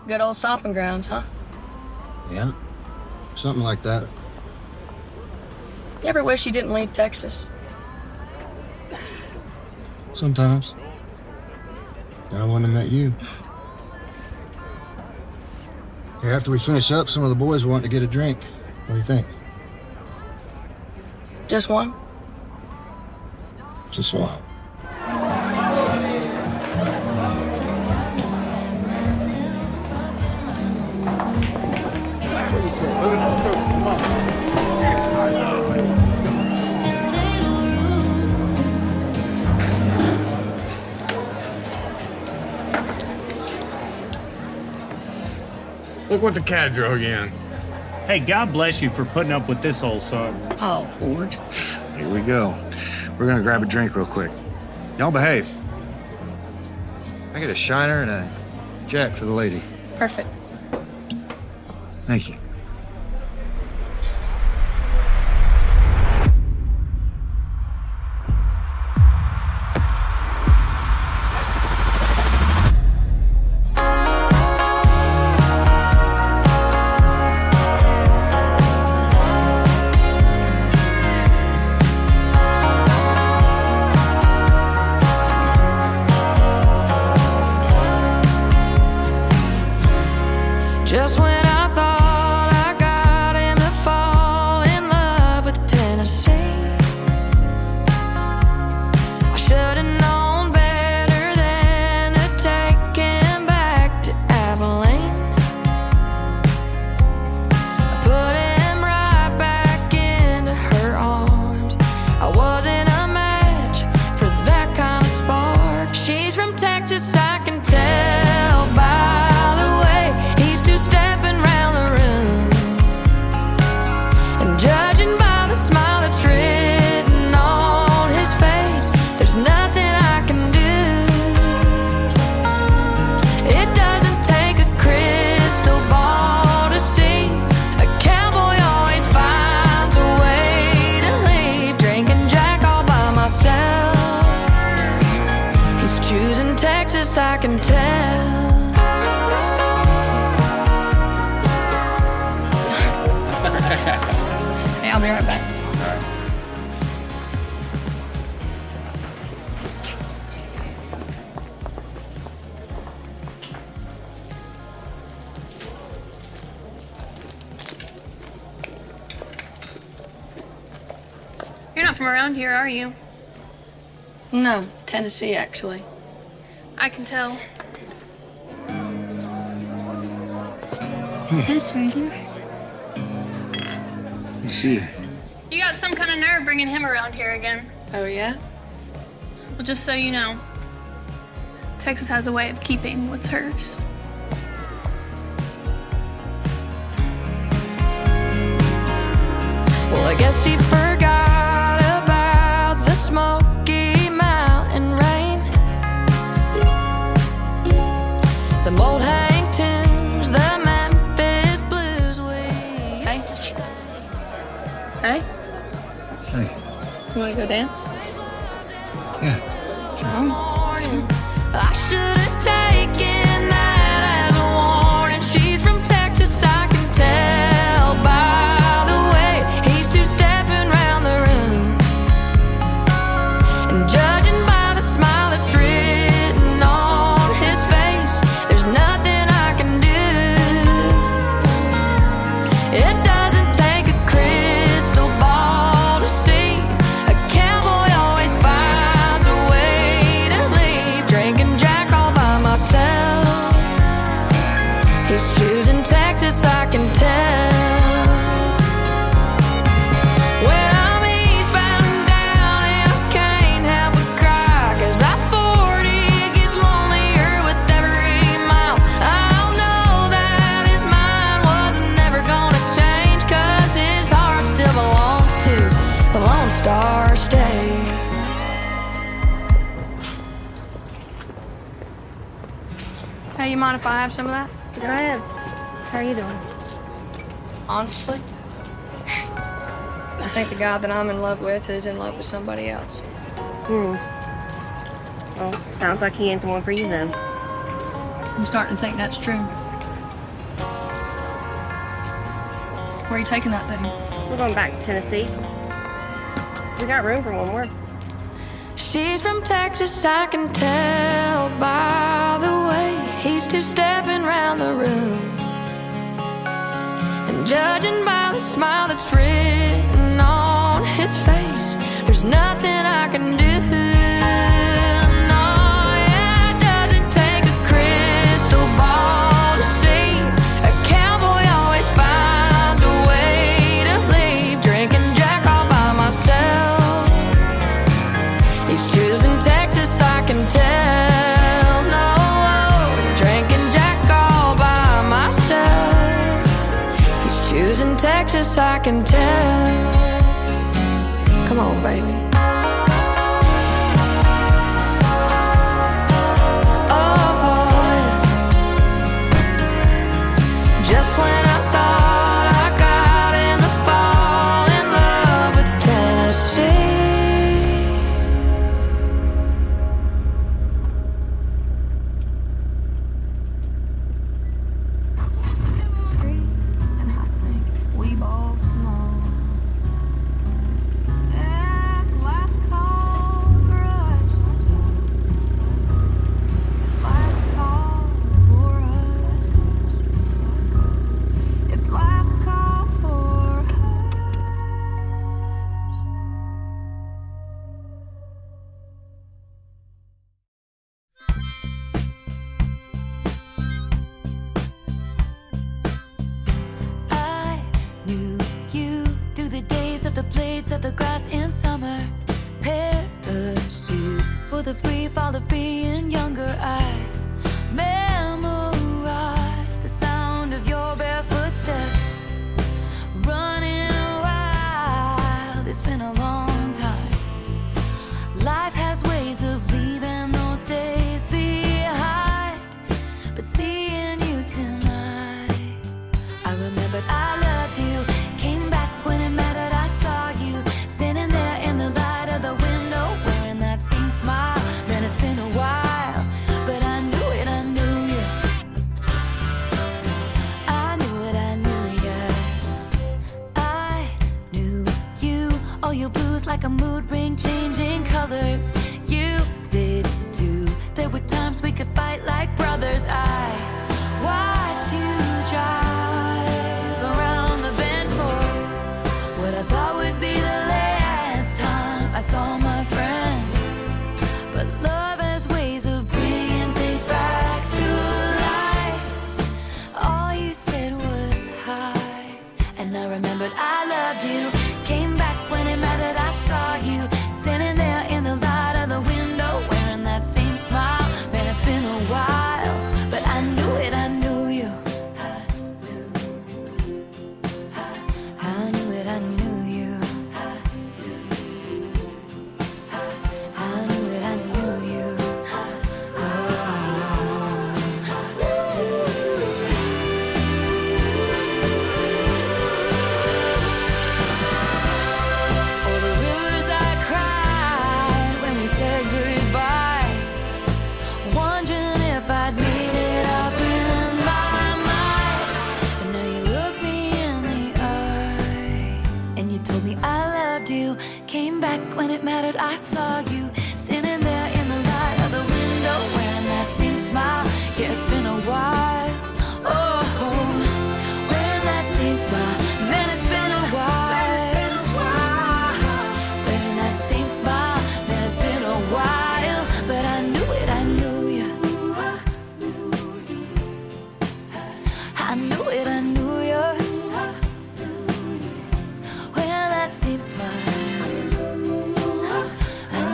Good old stomping grounds, huh? Yeah, something like that. You ever wish you didn't leave Texas? Sometimes. Then I wouldn't have met you. Hey, after we finish up, some of the boys want to get a drink. What do you think? Just one? Just one. Look what the cat drove again. Hey, God bless you for putting up with this old son. Oh, Lord. Here we go. We're gonna grab a drink real quick. Y'all behave. I get a Shiner and a Jack for the lady. Perfect. Thank you. Just when I thought I got him to fall in love with Tennessee, I should have known better than to take him back to Abilene. I put him right back into her arms. I wasn't a match for that kind of spark. She's from Texas, I can tell by stepping round the room, and judging by the smile that's written on his face, there's nothing I can do. It doesn't take a crystal ball to see a cowboy always finds a way to leave. Drinking Jack all by myself, he's choosing Texas, I can tell. Hey, I'll be right back. All right. You're not from around here, are you? No, Tennessee, actually. I can tell. Hey, sweetie. You see, You got some kind of nerve bringing him around here again. Oh, yeah? Well, just so you know, Texas has a way of keeping what's hers. Well, I guess he forgot about the Smoky Mountain rain, the old Hank tunes, the Memphis blues. Hey. Hey? hey, You wanna go dance? yeah. I should have taken that as a warning. She's from Texas, I can tell by the way he's two-stepping round the room, and judging by the smile that's written on his face, there's nothing I can do. It doesn't take a crystal ball to see a cowboy always finds a way to leave. Drinking Jack all by myself, he's choosing Texas, I can tell. When I'm eastbound and down and I can't help but cry, 'cause I-40 gets lonelier with every mile. I'll know that his mind wasn't never gonna change, 'cause his heart still belongs to the Lone Star State. Hey, you mind if I have some of that? Go ahead. How are you doing? Honestly? I think the guy that I'm in love with is in love with somebody else. Well, sounds like he ain't the one for you then. I'm starting to think that's true. Where are you taking that thing? We're going back to Tennessee. We got room for one more. She's from Texas, I can tell by the way he's two-stepping round the room. And judging by the smile that's written on his face, there's nothing I can do. No, yeah, it doesn't take a crystal ball to see. A cowboy always finds a way to leave. Drinking Jack all by myself. He's choosing Texas, I can tell. No, drinking Jack all by myself. He's choosing Texas, I can tell. Come on, baby. Oh, just when I thought I got him to fall in love with Tennessee. And I think we both know it's last call for us. It's last call for us. It's last call for us. I knew you through the days of the blades of the grass in summer. Parachutes for the free fall of being younger. I memorized the sound of your barefoot steps. Running wild, it's been a long time. Life has ways of leaving those days behind. But seeing you tonight, I remembered I loved you. Came back when it mattered, I saw you standing there in the light of the window, wearing that same smile. Man, it's been a while, but I knew it, I knew you. I knew it, I knew you. I knew you. All your blues like a mood ring, changing colors. You did too. There were times we could fight like brothers. I watched you drive around the bend for what I thought would be the last time I saw my friend. But love has ways of bringing things back to life. All you said was hi, and I remembered I loved you. Came back when it mattered, I saw you standing there in the light of the window, wearing that same smile. Man, it's been a while, but I knew it, I knew you. I knew it, I knew you. I knew it, I knew you. All the rivers I cried when we said goodbye, wondering if I'd made it up in my mind. But now you look me in the eye, and you told me I loved you. Came back when it mattered, I saw you standing there in the light of the window, wearing that same smile. Yeah, it's been a while. Oh, wearing that same smile. Man, it's been a while. Wearing that same smile. Man, it's been a while, but I knew it, I knew you. I knew it, I knew you. Wear that same smile. I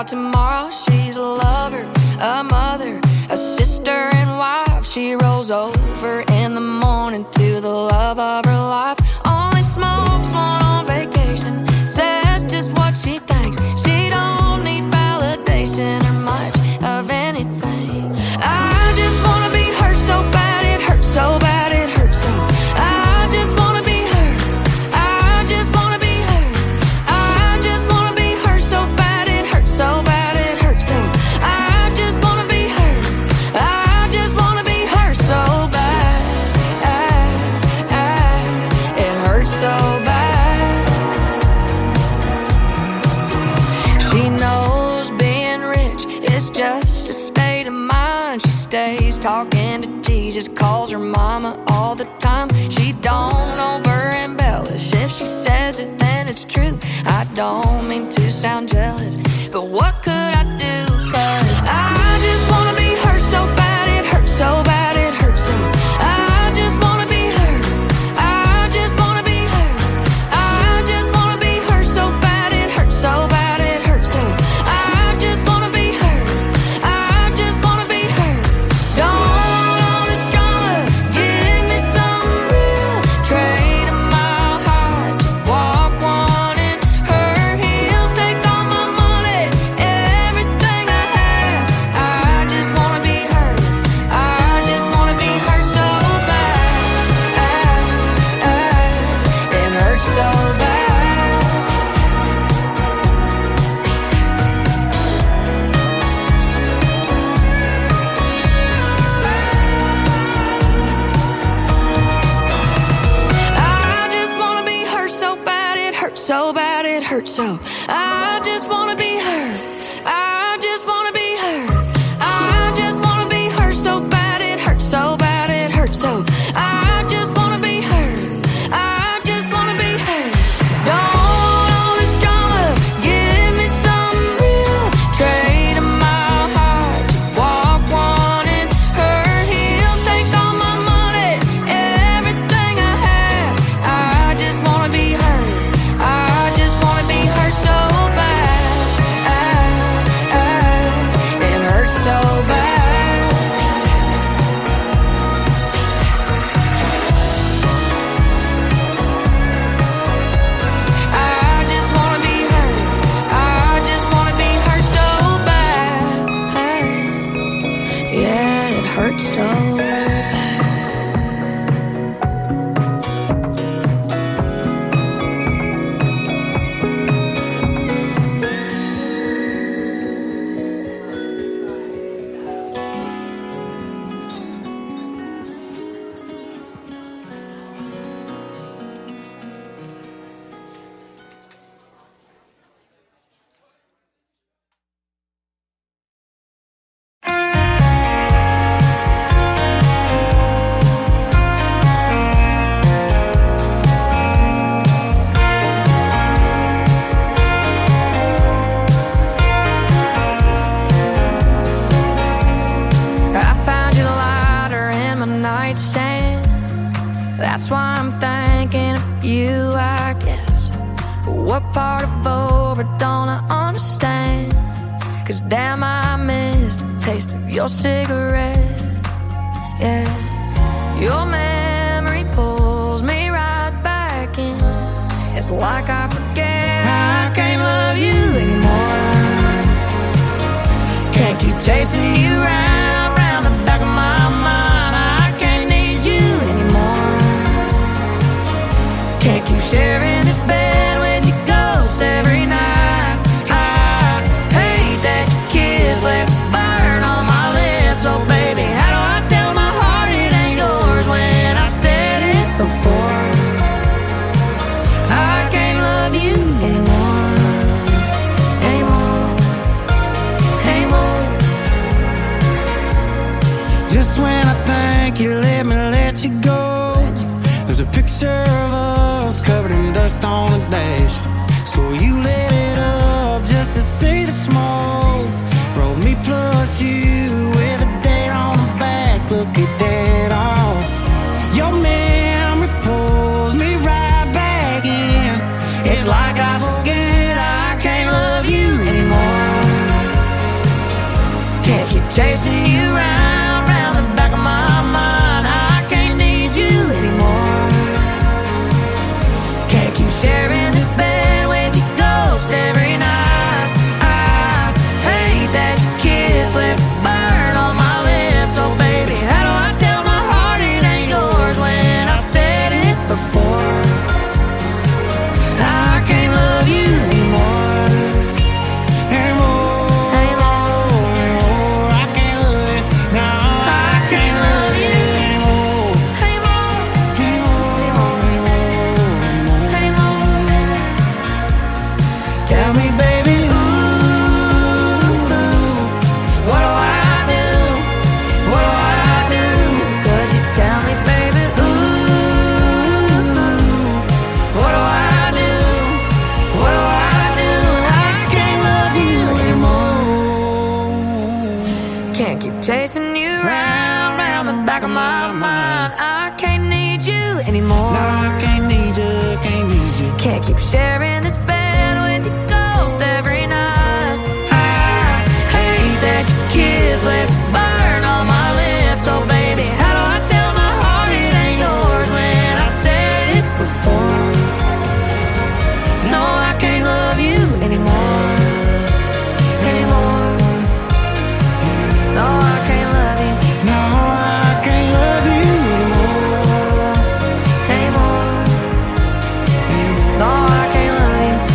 about tomorrow. She's a lover, a mother, a sister and wife. She rolls over in the morning to the love of her life. Only smokes one on vacation, says just what she thinks. She don't need validation or much of anything. I just wanna be her so bad, it hurts so bad, it hurts so. I just wanna be her, I just wanna be her. I just wanna be her so bad, it hurts so bad, it hurts so. I just wanna be her, I just wanna be her so bad. It hurts so bad. She knows being rich is just a state of mind. She stays talking to Jesus, calls her mama all the time. She don't over embellish. If she says it, then it's true. I don't mean to sound jealous, but what could I do? 'Cause I just wanna be her so bad, it hurts so bad, it hurts so. I just wanna be her, I just wanna be her. I just wanna be her so bad, it hurts so bad, it hurts so. I just wanna be her, I just wanna be her. Don't want all this drama, give me some real. Trading my heart to walk one in her heels. Take all my money, everything I have. I just wanna be her, I just wanna be her so bad. It hurts so bad. I just wanna be her so bad, it hurts so bad, it hurts so. I just wanna be her, I just wanna be her. I just wanna be her so bad, it hurts so bad, it hurts so. I just wanna be her, I just wanna be her. Don't want all this drama, give me some real. Trading my heart to walk one in her heels. Take all my money, everything I have. I just wanna be her, I just wanna be her so bad. It hurts so bad. I just wanna be her, I just wanna be her so bad. Yeah, it hurts so bad. I found your lighter in my nightstand. That's why I'm thinking of you, I guess. What part of over don't I understand? 'Cause damn, I miss the taste of your cigarette. Yeah, your memory pulls me right back in. It's like I forget I can't love you anymore. Can't keep chasing you round the back of my mind. I can't need you anymore. Can't keep sharing this bed with your ghost every night. I hate that your kiss left a burn on my lips. Oh baby, how do I tell my heart it ain't yours when I said it before? I can't love you anymore, anymore, anymore. Just when I think you let me let you go, there's a picture of us covered in dust on the dash. So you lit it up just to see the smoke. Roll me plus you with a date on the back. Look at that all. Your memory pulls me right back in. It's like I forget I can't love you anymore. chasing you round the back of my mind. I can't need you anymore. Can't keep sharing this bed with your ghost every night. I hate that your kiss left a burn on my lips. Oh baby, how do I tell my heart it ain't yours when I said it before? I can't love you anymore. Chasing you round the back of my mind. I can't need you anymore. No, I can't need you, can't need you. Can't keep sharing this bed with your ghost every night. I hate that your kiss left a burn on my lips. Oh baby, how do I tell my heart it ain't yours when I said it before? No, I can't love you anymore. No, I can't love you. No, I can't love you anymore. No, I can't love you.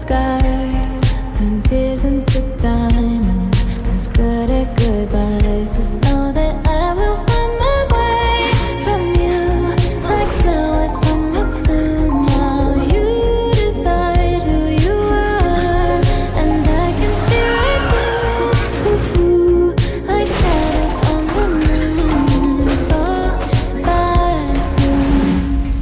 sky. Turn tears into diamonds. Not good at goodbyes. Just know that I will find my way from you, like flowers from a tomb. While you decide who you are, and I can see right through, like shadows on the moon. It's all bad news.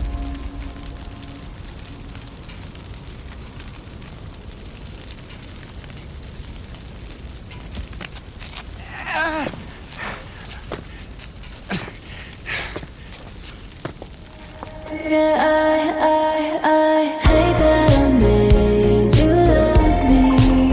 Yeah, I hate that I made you love me.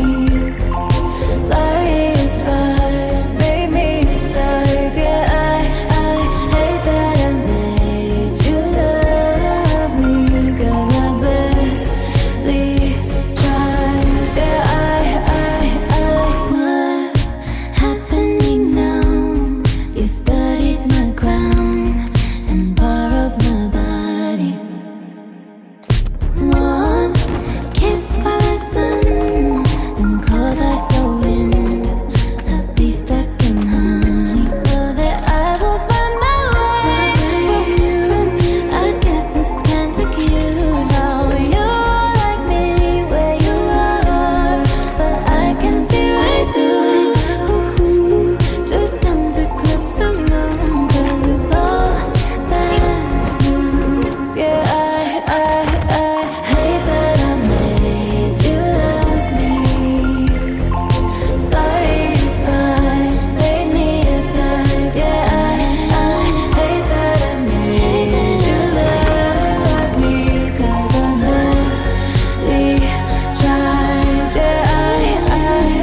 Sorry if I made me type. Yeah, I hate that I made you love me. 'Cause I barely tried. Yeah, what's happening now? You studied my crown and borrowed my body. One kiss by the sun and cold like the wind. I'll be stuck in honey. Know that I will find my way from you. I guess it's kinda cute how you're like me where you are, but I can see right through it. Ooh, just don't eclipse the moon, 'cause it's all bad news. Yeah, I hate that I made you love me. Sorry if I made me a type. Yeah, I hate that I made you love me. 'Cause I barely tried. Yeah,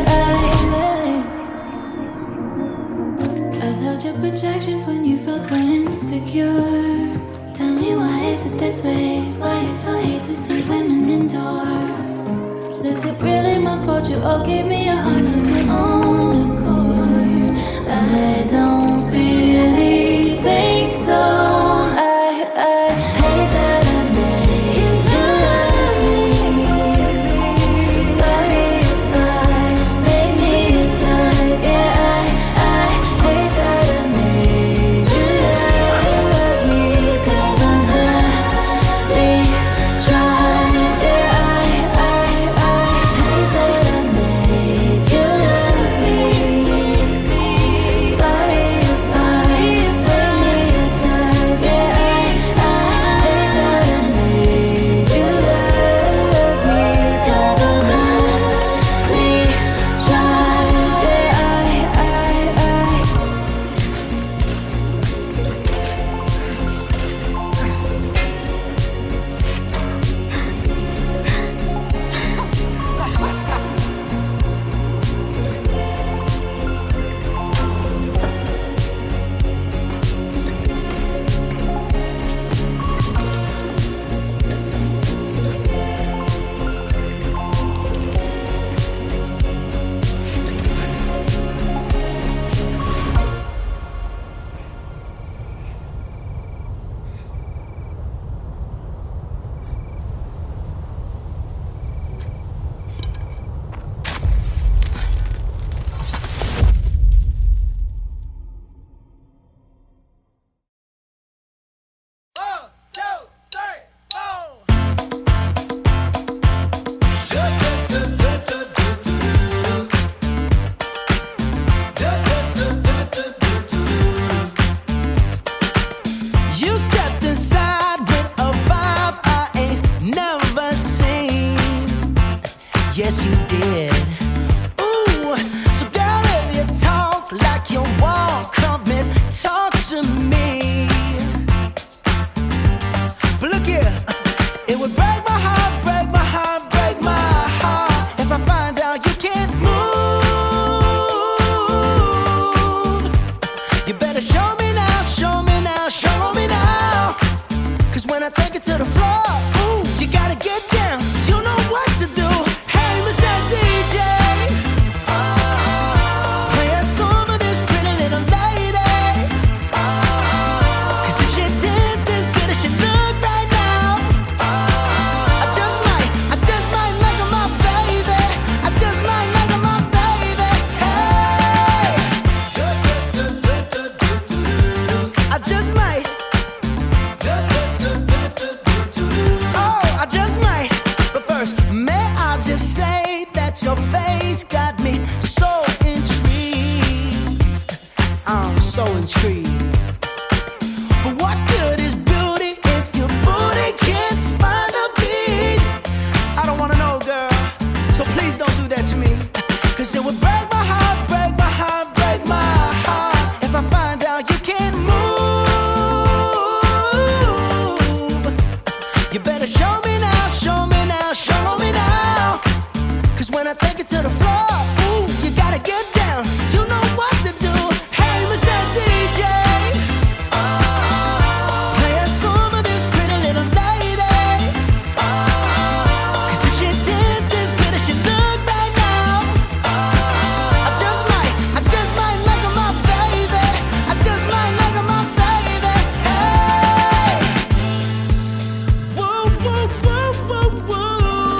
I felt your projections when you felt so insecure. Tell me, why is it this way? Why you so hate to see women endure? Is it really my fault you all gave me a heart of your own accord? I don't really think so. I hate that I made you love me. Sorry if I made me a type. Yeah, I hate that I made you love me. 'Cause I barely tried. Yeah, I hate that I made you love me. Sorry if I made me a type. Yeah, I hate that I made you love me. 'Cause I barely tried. You stepped inside with a vibe I ain't never seen. Yes, you did. Ooh, so girl, if you talk like you walk, come and talk to me. But look here, it would break my heart, break my heart, break my heart if I find out you can't move. You better show me now, show me now, show me now. 'Cause when I take it to the floor, ooh, you gotta get down. You know what to do. Hey, Mr. DJ. I'll just say that your face got me so intrigued. I'm so intrigued. But what good is beauty if your booty can't find a beat? I don't wanna know, girl, so please don't do that to me. Cause it would break my heart, break my heart, break my heart if I find out you can't move. You better show me now, show me now, show me now. Cause when I take it to the floor, ooh, you gotta get down. You know what to do. Hey, Mr. DJ, play a song of this pretty little lady. Cause if she dances good as she look right now, I just might make her my baby. I just might make her my baby. Hey, whoa, whoa, whoa, whoa, whoa.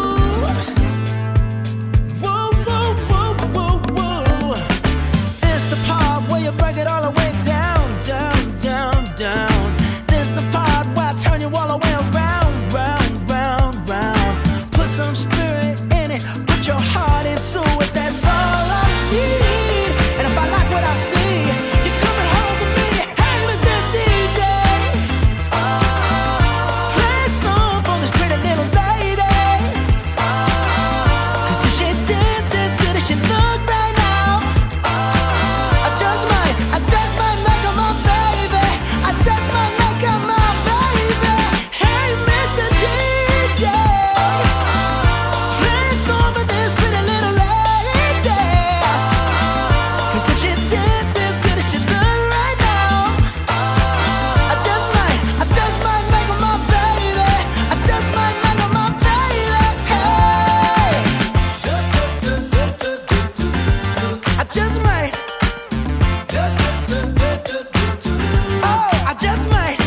Whoa, whoa, whoa, whoa, whoa. It's the part where you break it all the way down, down, down, down. This the part where I turn you all the way around, round, round, round. Put some spirit in it, put your heart into it. That's all I need. And if I like what I see, you're coming home with me. Hey, Mr. DJ, play a song for this pretty little lady. Cause if she dances good as she look right now, I just might make her my baby. I just might make her my baby. Hey, Mr. DJ, play a song for this pretty little lady. Cause if she dances good as she look right now, I just might make her my baby. I just might make her my baby. Hey, I just might. Oh, I just might.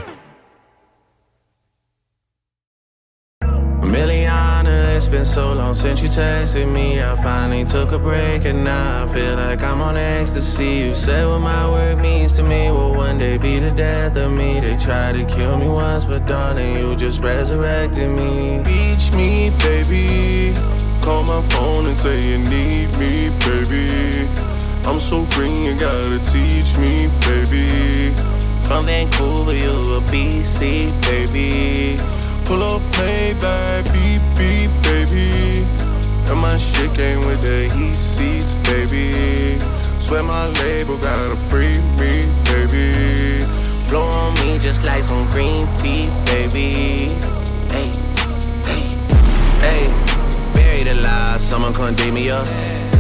Miliana, it's been so long since you texted me. I finally took a break and now I feel like I'm on ecstasy. You said what my work means to me will one day be the death of me. They tried to kill me once, but darling, you just resurrected me. Reach me, baby. Call my phone and say you need me, baby. I'm so green, you gotta teach me, baby. From Vancouver, you a BC, baby. Pull up, play back, beep, beep, baby. And my shit came with the heat seats, baby. Swear my label gotta free me, baby. Blow on me just like some green tea, baby. Hey, hey, hey. Buried alive, someone come dig me up.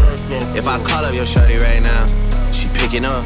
If I call up your shorty right now, she picking up.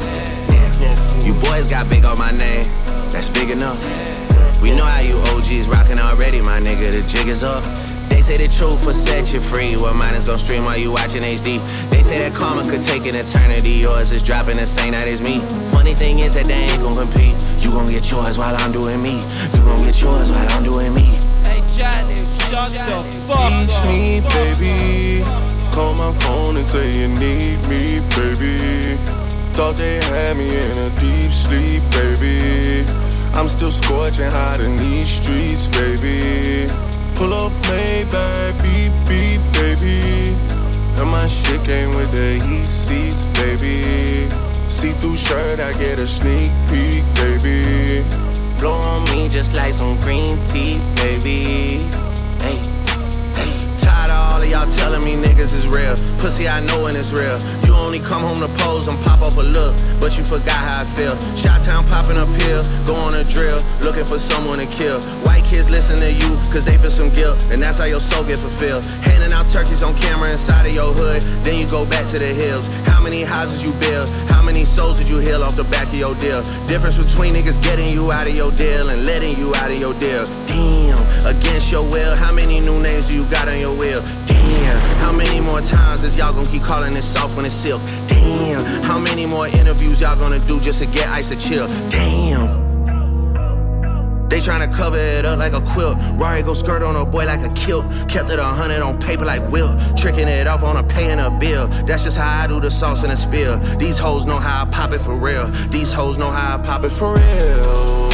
You boys got big on my name, that's big enough. We know how you OGs rockin' already, my nigga, the jig is up. They say the truth will set you free. Well, mine is gon' stream while you watching HD. They say that karma could take an eternity. Yours is dropping the same night as me. Funny thing is that they ain't gon' compete. You gon' get yours while I'm doing me. You gon' get yours while I'm doing me. Hey, Johnny, shut the fuck up. Teach me, baby. Call my phone and say you need me, baby. Thought they had me in a deep sleep, baby. I'm still scorching hot in these streets, baby. Pull up, Maybach, beep, beep, baby. And my shit came with the heat seats, baby. See-through shirt, I get a sneak peek, baby. Blow on me just like some green tea, baby. Hey, hey. Tired of all of y'all telling me niggas is real. Pussy, I know when it's real. You only come home to pose and pop off a look, but you forgot how I feel. Shot-town popping up here, go on a drill, looking for someone to kill. White kids listen to you, cause they feel some guilt, and that's how your soul get fulfilled. Handing out turkeys on camera inside of your hood, then you go back to the hills. How many houses you build? How many souls did you heal off the back of your deal? Difference between niggas getting you out of your deal and letting you out of your deal. Damn, against your will, how many new names do you got on your will? Damn, how many more times is y'all gonna keep calling it soft when it's silk? Damn, how many more interviews y'all gonna do just to get ice to chill? Damn. They tryna cover it up like a quilt. Rari go skirt on a boy like a kilt. Kept it 100 on paper like Wilt. Tricking it off on a paying a bill. That's just how I do the sauce in a spill. These hoes know how I pop it for real. These hoes know how I pop it for real.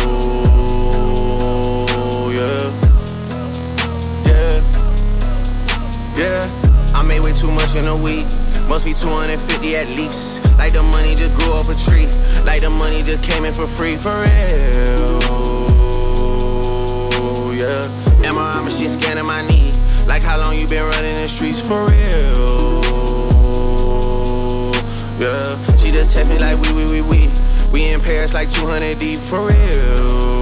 Yeah. Yeah. Yeah, I made way too much in a week. Must be 250 at least. Like the money just grew off a tree. Like the money just came in for free. For real, yeah. MRI machine scanning my knee. Like how long you been running the streets? For real, yeah. She just text me like we. We in Paris like 200 deep. For real.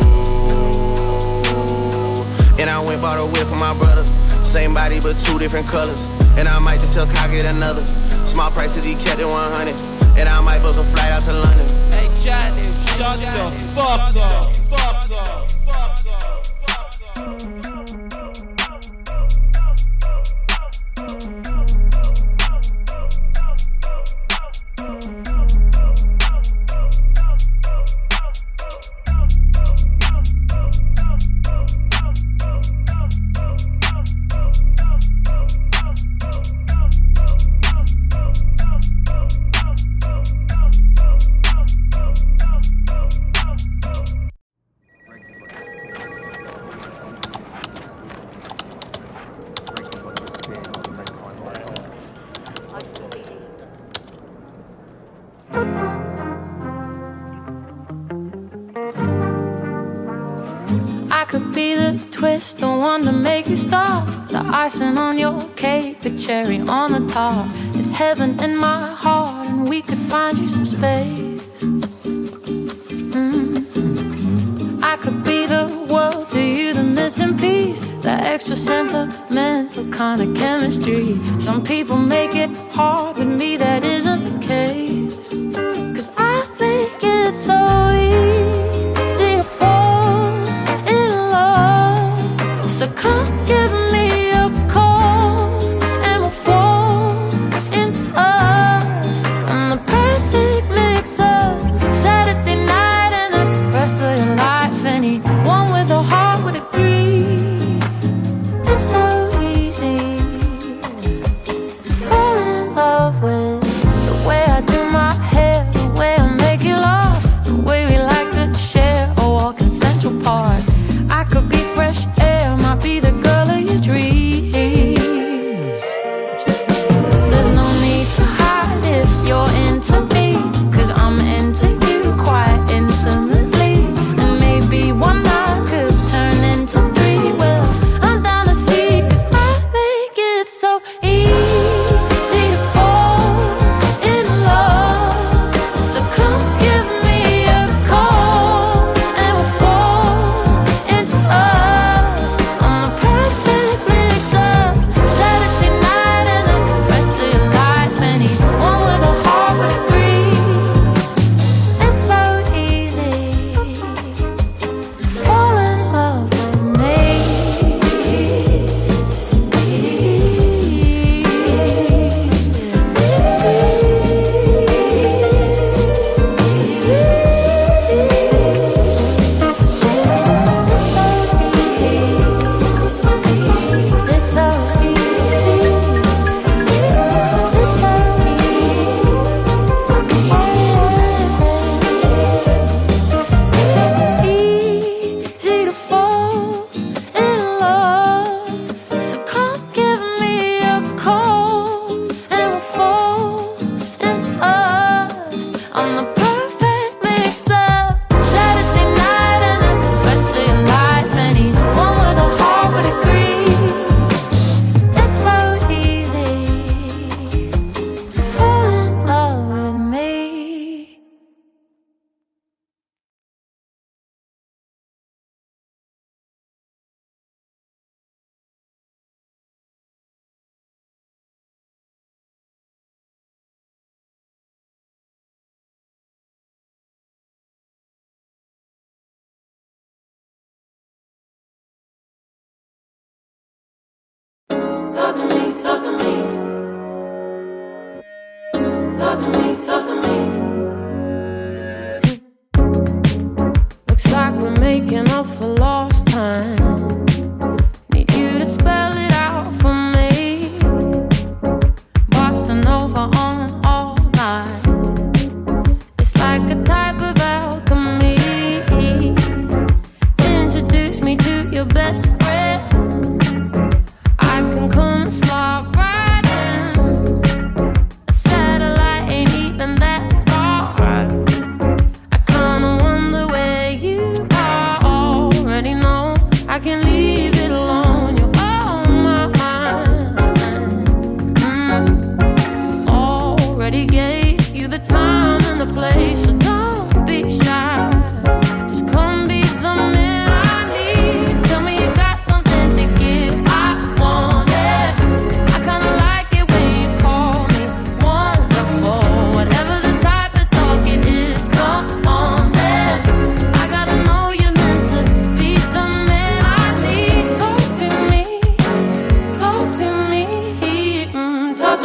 And I went bought a whip for my brother. Same body but two different colors. And I might just tell Kyle get another. Small price cause he kept it 100. And I might book a flight out to London. Hey Johnny, shut the fuck up. Fuck up. The one to make you stop. The icing on your cake, the cherry on the top. It's heaven in my heart, and we could find you some space. I could be the world to you, the missing piece, the extra sentimental kind of chemistry. Some people make it hard, with me that isn't the case. Cause I make it so easy to fall in love. So come give me a call and we'll fall into us. I'm the perfect mix of Saturday night and the rest of your life. Anyone with a heart would agree. It's so easy to fall in love with the way I do my hair, the way I make you laugh, the way we like to share a walk in Central Park. I could be fresh air, might be the girl of your dreams. There's no need to hide if you're into me, cause I'm into you quite intimately. And maybe one night could turn into three. Well, I'm down to see, cause I make it so easy to fall in love. So come give me a call and we'll fall into us. I'm the perfect mix of Saturday night and the rest of your life. Anyone with a heart would agree. It's so easy to fall in love with me. It's so easy. It's so easy to fall in love. So come give me a call and we'll fall into us. I'm the perfect mix of Saturday night and the rest of your life. Anyone with a heart would agree. It's so easy to fall in love with me. Talk to me, talk to me. Talk to me, talk to me. Looks like we're making up for lost time. Need you to spell it out for me. Bossa Nova on all night. It's like a type of alchemy. Introduce me to your best friend. I can come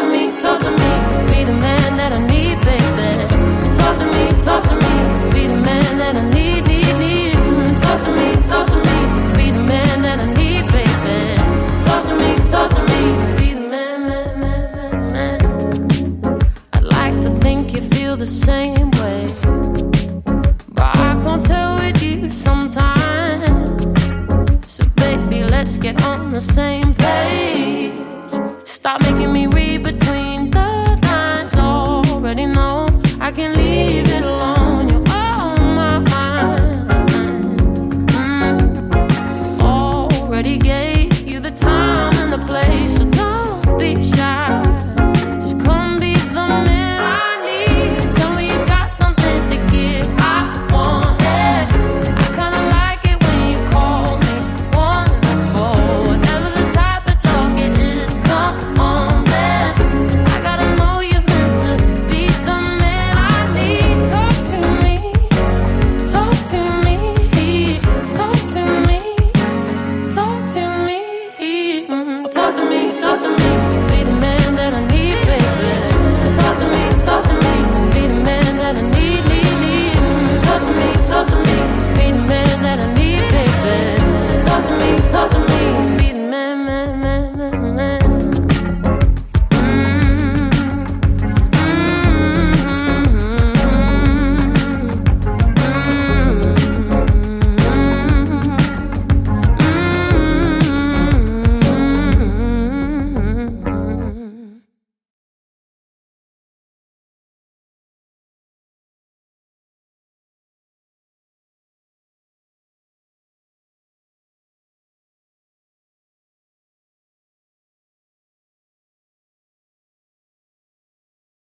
to me, be the man that I need, baby. Talk to me, be the man that I need, need. Talk to me, be the man that I need, baby. Talk to me, be the man, man. I'd like to think you feel the same way, but I can't tell with you sometimes. So baby, let's get on the same page. Stop making me read between the lines. Already know I can leave